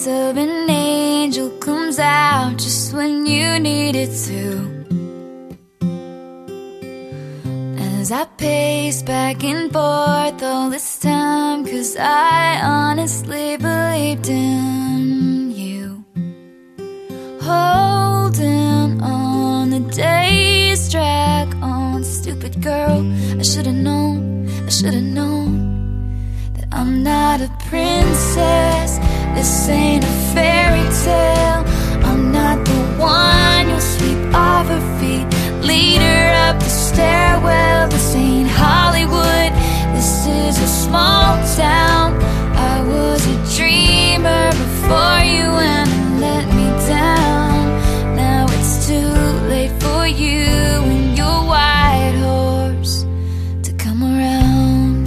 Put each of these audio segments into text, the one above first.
of an angel comes out just when you need it to. As I pace back and forth all this time, 'cause I honestly believed in you. Holding on, the days drag on. Stupid girl, I should've known that I'm not a princess. This ain't a fairy tale. I'm not the one you'll sweep off her feet, lead her up the stairwell. This ain't Hollywood, this is a small town. I was a dreamer before you and it let me down. Now it's too late for you and your white horse to come around.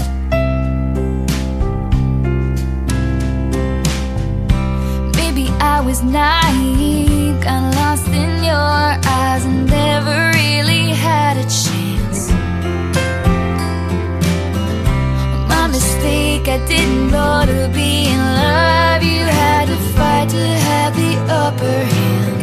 Maybe I was naive, got lost in your eyes and never really had a chance. My mistake, I didn't know to be in love you had to fight to have the upper hand.